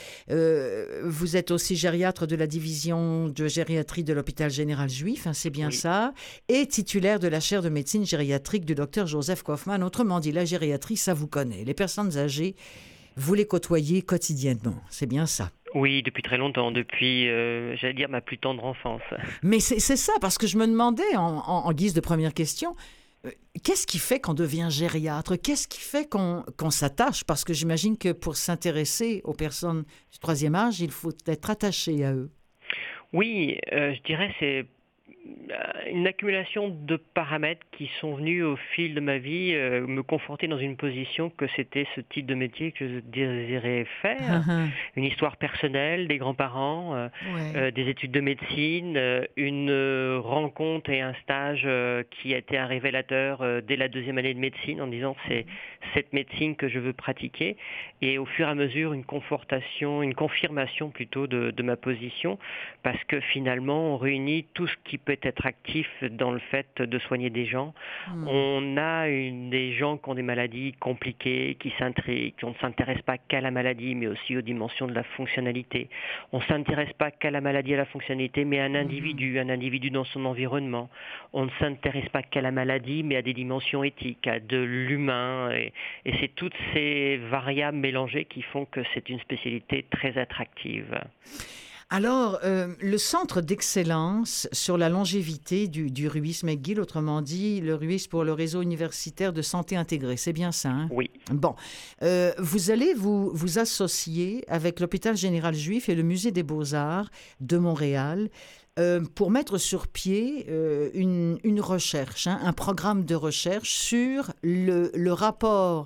vous êtes aussi gériatre de la division de gériatrie de l'hôpital général juif, c'est bien ça, et titulaire de la chaire de médecine gériatrique du docteur Joseph Kaufmann. Autrement dit, la gériatrie, ça vous connaît. Les personnes âgées, vous les côtoyez quotidiennement, c'est bien ça. Oui, depuis très longtemps, depuis, j'allais dire, ma plus tendre enfance. Mais c'est ça, parce que je me demandais, en guise de première question, qu'est-ce qui fait qu'on devient gériatre? Qu'est-ce qui fait qu'on s'attache? Parce que j'imagine que pour s'intéresser aux personnes du troisième âge, il faut être attaché à eux. Oui, je dirais c'est une accumulation de paramètres qui sont venus au fil de ma vie me conforter dans une position que c'était ce type de métier que je désirais faire. Une histoire personnelle, des grands-parents, des études de médecine, une rencontre et un stage qui a été un révélateur dès la 2e année de médecine en disant c'est cette médecine que je veux pratiquer, et au fur et à mesure une confirmation plutôt de ma position, parce que finalement on réunit tout ce qui peut être actif dans le fait de soigner des gens. On a des gens qui ont des maladies compliquées, qui s'intriguent, on ne s'intéresse pas qu'à la maladie, mais aussi aux dimensions de la fonctionnalité. On ne s'intéresse pas qu'à la maladie et à la fonctionnalité, mais à un individu dans son environnement. On ne s'intéresse pas qu'à la maladie, mais à des dimensions éthiques, à de l'humain. Et c'est toutes ces variables mélangées qui font que c'est une spécialité très attractive. Alors, le centre d'excellence sur la longévité du RUIS McGill, autrement dit, le RUIS pour le réseau universitaire de santé intégrée, c'est bien ça, hein? Oui. Bon, vous allez vous associer avec l'hôpital général juif et le musée des beaux-arts de Montréal pour mettre sur pied une recherche, un programme de recherche sur le rapport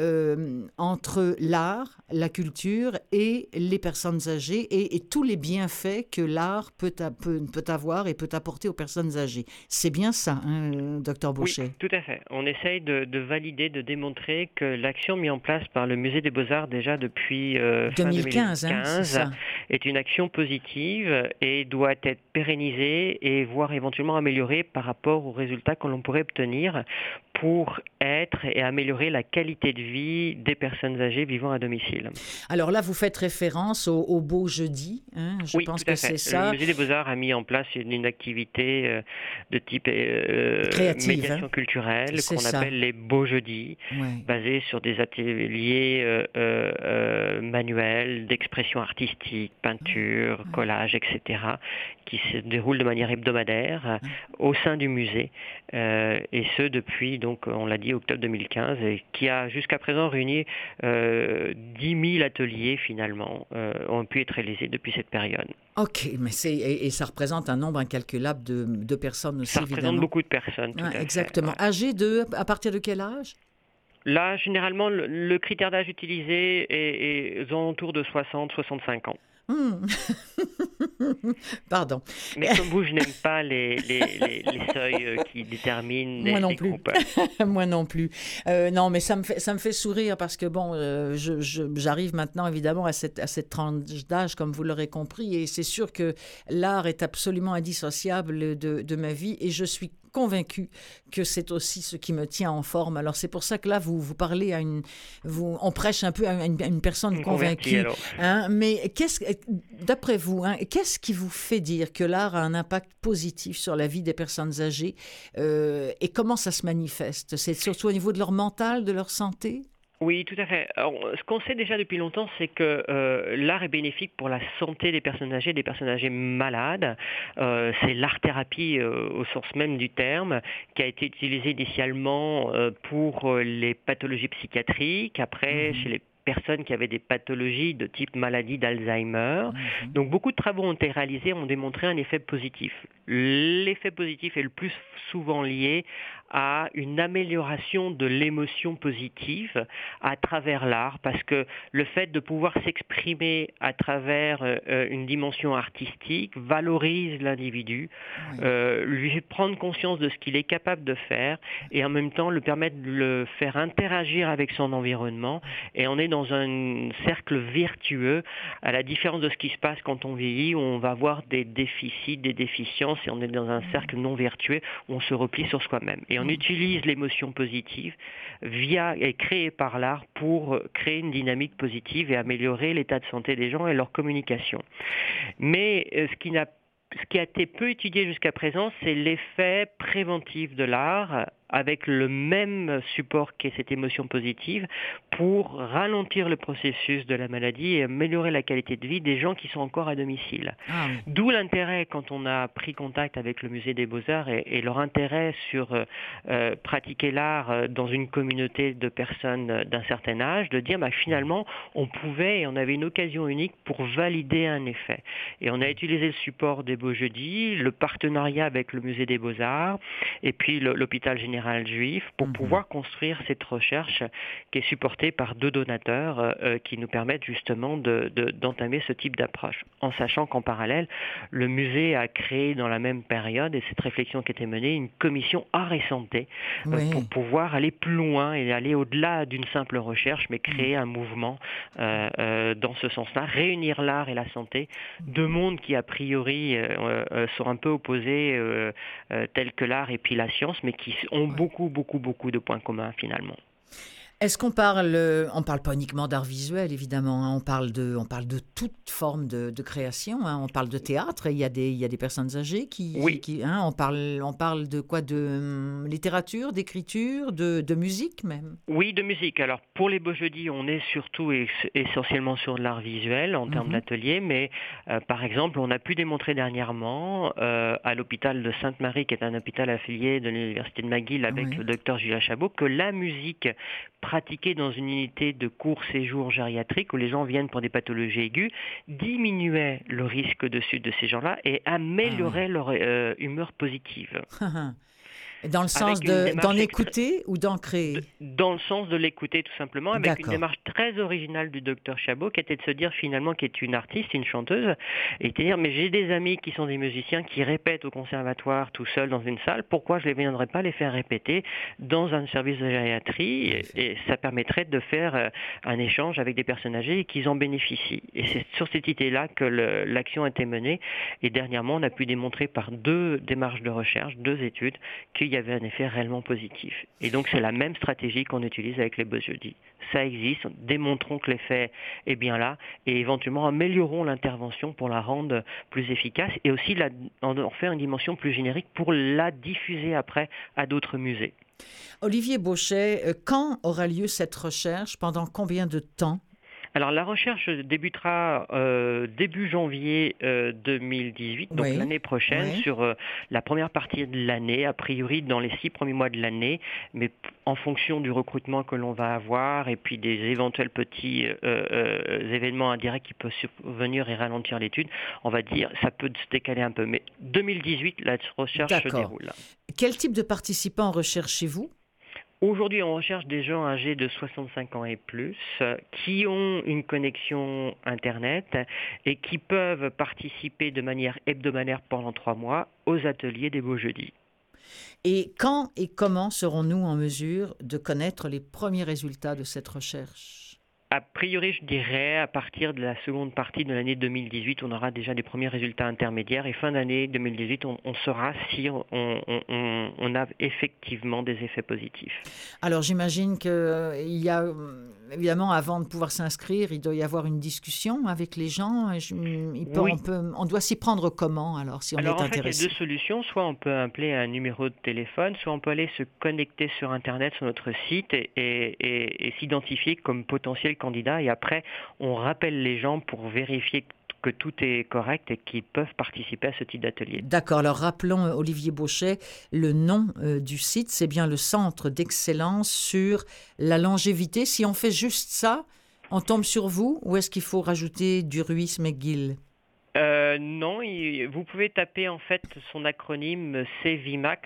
entre l'art, la culture et les personnes âgées et tous les bienfaits que l'art peut avoir et peut apporter aux personnes âgées. C'est bien ça, hein, Dr Bauchet? Oui, tout à fait. On essaye de valider, de démontrer que l'action mise en place par le Musée des Beaux-Arts déjà depuis 2015, fin 2015 est une action positive et doit être pérennisée et voire éventuellement améliorée par rapport aux résultats que l'on pourrait obtenir pour être et améliorer la qualité de vie des personnes âgées vivant à domicile. Alors là, vous faites référence au Beau Jeudi, hein? Je pense que c'est ça. Le Musée des Beaux-Arts a mis en place une activité de type créative, médiation culturelle qu'on appelle les Beaux Jeudis, basés sur des ateliers manuels d'expression artistique, peinture, collage, etc., qui se déroulent de manière hebdomadaire au sein du musée, et ce depuis, donc, on l'a dit, octobre 2015, et qui a jusqu'à présent réuni 10 000 ateliers, finalement, ont pu être réalisés depuis cette période. OK, mais et ça représente un nombre incalculable de personnes aussi, évidemment. Ça représente beaucoup de personnes, tout à fait. Exactement. Âgées à partir de quel âge? Là, généralement, le critère d'âge utilisé est aux alentours de 60-65 ans. Pardon. Mais comme vous, je n'aime pas les seuils qui déterminent les groupes. Moi non plus. Non, mais ça me fait sourire parce que, bon, j'arrive maintenant, évidemment, à cette tranche d'âge, comme vous l'aurez compris, et c'est sûr que l'art est absolument indissociable de ma vie, et je suis convaincue que c'est aussi ce qui me tient en forme. Alors, c'est pour ça que là, vous parlez on prêche un peu à une personne convaincue. Hein, mais d'après vous, qu'est-ce qui vous fait dire que l'art a un impact positif sur la vie des personnes âgées et comment ça se manifeste? C'est surtout au niveau de leur mental, de leur santé? Oui, tout à fait. Alors, ce qu'on sait déjà depuis longtemps, c'est que l'art est bénéfique pour la santé des personnes âgées malades. C'est l'art-thérapie au sens même du terme, qui a été utilisé initialement pour les pathologies psychiatriques, après chez les personnes qui avaient des pathologies de type maladie d'Alzheimer. Donc beaucoup de travaux ont été réalisés, ont démontré un effet positif. L'effet positif est le plus souvent lié à une amélioration de l'émotion positive à travers l'art, parce que le fait de pouvoir s'exprimer à travers une dimension artistique valorise l'individu, lui fait prendre conscience de ce qu'il est capable de faire et en même temps le permettre de le faire interagir avec son environnement, et on est dans un cercle vertueux, à la différence de ce qui se passe quand on vieillit, où on va avoir des déficits, des déficiences, et on est dans un cercle non vertueux où on se replie sur soi-même. Et on utilise l'émotion positive et créée par l'art pour créer une dynamique positive et améliorer l'état de santé des gens et leur communication. Mais ce qui a été peu étudié jusqu'à présent, c'est l'effet préventif de l'art avec le même support qu'est cette émotion positive pour ralentir le processus de la maladie et améliorer la qualité de vie des gens qui sont encore à domicile. D'où l'intérêt, quand on a pris contact avec le Musée des Beaux-Arts et leur intérêt sur pratiquer l'art dans une communauté de personnes d'un certain âge, de dire finalement on pouvait et on avait une occasion unique pour valider un effet. Et on a utilisé le support des Beaux Jeudis, le partenariat avec le Musée des Beaux-Arts et puis l'hôpital général juif pour pouvoir construire cette recherche qui est supportée par 2 donateurs qui nous permettent justement d'entamer ce type d'approche. En sachant qu'en parallèle, le musée a créé dans la même période, et cette réflexion qui était menée, une commission art et santé pour pouvoir aller plus loin et aller au-delà d'une simple recherche, mais créer un mouvement dans ce sens-là, réunir l'art et la santé, 2 mondes qui a priori sont un peu opposés tels que l'art et puis la science, mais qui ont beaucoup de points communs finalement. Est-ce qu'on on parle pas uniquement d'art visuel, évidemment, hein, on parle de toute forme de création, hein, on parle de théâtre, il y a des personnes âgées on parle de quoi, de littérature, d'écriture, de musique même? Oui, de musique. Alors pour les Beaux Jeudis, on est surtout essentiellement sur de l'art visuel en termes d'atelier, mais par exemple, on a pu démontrer dernièrement à l'hôpital de Sainte-Marie, qui est un hôpital affilié de l'université de McGill avec le docteur Julia Chabot, que la musique pratiquée dans une unité de court séjour gériatrique où les gens viennent pour des pathologies aiguës diminuait le risque de chute de ces gens-là et améliorait leur humeur positive. Dans le sens d'en écouter ou d'en créer? Dans le sens de l'écouter tout simplement, avec une démarche très originale du docteur Chabot qui était de se dire finalement, qui est une artiste, une chanteuse, et de dire mais j'ai des amis qui sont des musiciens qui répètent au conservatoire tout seuls dans une salle, pourquoi je ne viendrais pas les faire répéter dans un service de gériatrie, et ça permettrait de faire un échange avec des personnes âgées et qu'ils en bénéficient. Et c'est sur cette idée-là que l'action a été menée, et dernièrement on a pu démontrer par 2 démarches de recherche, 2 études, qu'il y avait un effet réellement positif. Et donc c'est la même stratégie qu'on utilise avec les Beaux Jeudis. Ça existe, démontrons que l'effet est bien là et éventuellement améliorons l'intervention pour la rendre plus efficace et aussi en faire une dimension plus générique pour la diffuser après à d'autres musées. Olivier Bauchet, quand aura lieu cette recherche? Pendant combien de temps? Alors la recherche débutera début janvier 2018, donc l'année prochaine, sur la première partie de l'année, a priori dans les 6 premiers mois de l'année, mais en fonction du recrutement que l'on va avoir et puis des éventuels petits événements indirects qui peuvent survenir et ralentir l'étude, on va dire ça peut se décaler un peu, mais 2018, la recherche se déroule. Quel type de participants recherchez-vous? Aujourd'hui, on recherche des gens âgés de 65 ans et plus qui ont une connexion Internet et qui peuvent participer de manière hebdomadaire pendant 3 mois aux ateliers des Beaux Jeudis. Et quand et comment serons-nous en mesure de connaître les premiers résultats de cette recherche? A priori, je dirais, à partir de la seconde partie de l'année 2018, on aura déjà des premiers résultats intermédiaires et fin d'année 2018, on saura si on a effectivement des effets positifs. Alors, j'imagine qu'il y a, évidemment, avant de pouvoir s'inscrire, il doit y avoir une discussion avec les gens. On doit s'y prendre comment, alors, si on est intéressé? Alors, en fait, il y a 2 solutions. Soit on peut appeler un numéro de téléphone, soit on peut aller se connecter sur Internet, sur notre site et s'identifier comme potentiel candidat, et après on rappelle les gens pour vérifier que tout est correct et qu'ils peuvent participer à ce type d'atelier. D'accord, alors rappelons Olivier Bauchet, le nom du site, c'est bien le Centre d'excellence sur la longévité. Si on fait juste ça, on tombe sur vous, ou est-ce qu'il faut rajouter Duruis McGill? Non, vous pouvez taper en fait son acronyme CEVIMAC,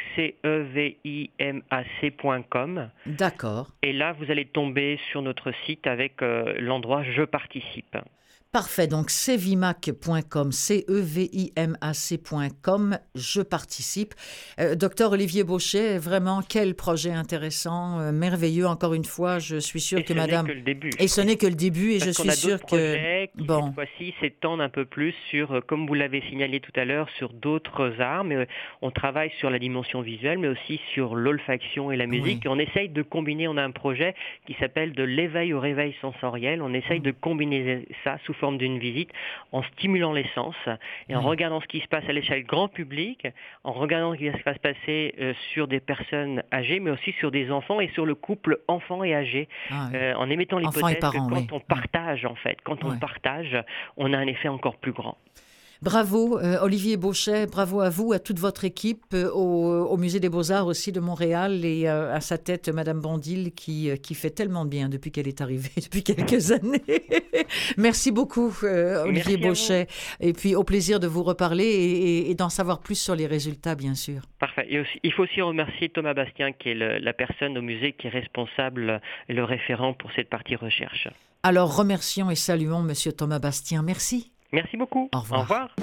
CEVIMAC.com. D'accord. Et là, vous allez tomber sur notre site avec l'endroit Je participe. Parfait, donc cevimac.com, CEVIMAC.com, je participe. Docteur Olivier Bauchet, vraiment quel projet intéressant, merveilleux, encore une fois, je suis sûre que madame... Et ce n'est que le début. Et ce n'est que le début, et je suis sûre que... Projets qui, cette fois-ci, s'étendent un peu plus sur, comme vous l'avez signalé tout à l'heure, sur d'autres arts, mais on travaille sur la dimension visuelle, mais aussi sur l'olfaction et la musique, et on essaye de combiner, on a un projet qui s'appelle de l'éveil au réveil sensoriel, on essaye de combiner ça sous forme d'une visite, en stimulant les sens et en regardant ce qui se passe à l'échelle grand public, en regardant ce qui va se passer sur des personnes âgées, mais aussi sur des enfants et sur le couple enfant et âgé, en émettant l'hypothèse que quand on partage, en fait, quand on partage, on a un effet encore plus grand. Bravo Olivier Bauchet, bravo à vous, à toute votre équipe, au Musée des Beaux-Arts aussi de Montréal et à sa tête Madame Bandil qui fait tellement de bien depuis qu'elle est arrivée, depuis quelques années. Merci beaucoup Olivier Bauchet. Et puis au plaisir de vous reparler et d'en savoir plus sur les résultats bien sûr. Parfait. Et aussi, il faut aussi remercier Thomas Bastien qui est la personne au musée qui est responsable et le référent pour cette partie recherche. Alors remercions et saluons Monsieur Thomas Bastien. Merci. Merci beaucoup. Au revoir. Au revoir.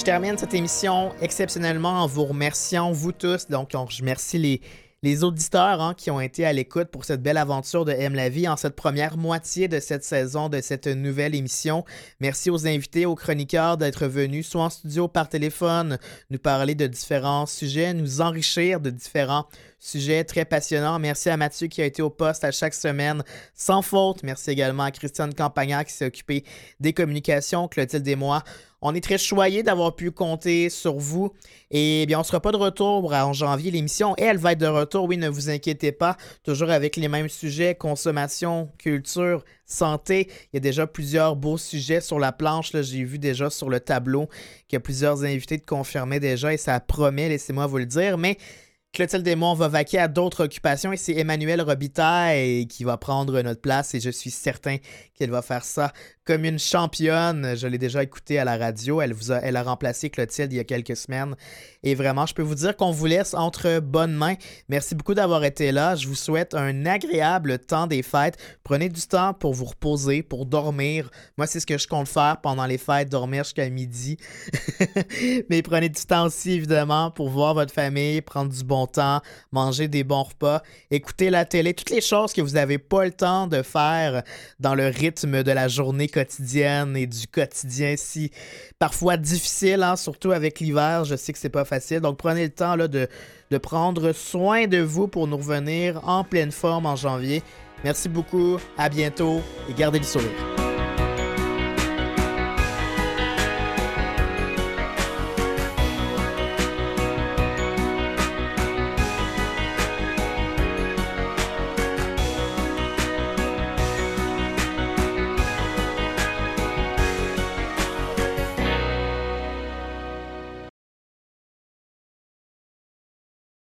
Je termine cette émission exceptionnellement en vous remerciant, vous tous. Donc, je remercie les auditeurs qui ont été à l'écoute pour cette belle aventure de Aime la vie en cette première moitié de cette saison, de cette nouvelle émission. Merci aux invités, aux chroniqueurs d'être venus, soit en studio, par téléphone, nous parler de différents sujets, nous enrichir de différents sujets très passionnants. Merci à Mathieu qui a été au poste à chaque semaine sans faute. Merci également à Christiane Campagnard qui s'est occupée des communications, Clotilde et moi. On est très choyés d'avoir pu compter sur vous. Et bien, on ne sera pas de retour en janvier. L'émission, elle va être de retour. Oui, ne vous inquiétez pas. Toujours avec les mêmes sujets, consommation, culture, santé. Il y a déjà plusieurs beaux sujets sur la planche. Là, j'ai vu déjà sur le tableau qu'il y a plusieurs invités de confirmer déjà et ça promet, laissez-moi vous le dire. Mais Clotilde et moi, on va vaquer à d'autres occupations et c'est Emmanuelle Robitaille qui va prendre notre place et je suis certain qu'elle va faire ça comme une championne. Je l'ai déjà écoutée à la radio. Elle a remplacé Clotilde il y a quelques semaines. Et vraiment, je peux vous dire qu'on vous laisse entre bonnes mains. Merci beaucoup d'avoir été là. Je vous souhaite un agréable temps des fêtes. Prenez du temps pour vous reposer, pour dormir. Moi, c'est ce que je compte faire pendant les fêtes, dormir jusqu'à midi. Mais prenez du temps aussi, évidemment, pour voir votre famille, prendre du bon temps, manger des bons repas, écouter la télé, toutes les choses que vous n'avez pas le temps de faire dans le rythme de la journée quotidienne et du quotidien si parfois difficile, surtout avec l'hiver. Je sais que c'est pas facile. Donc, prenez le temps là, de prendre soin de vous pour nous revenir en pleine forme en janvier. Merci beaucoup. À bientôt et gardez le sourire.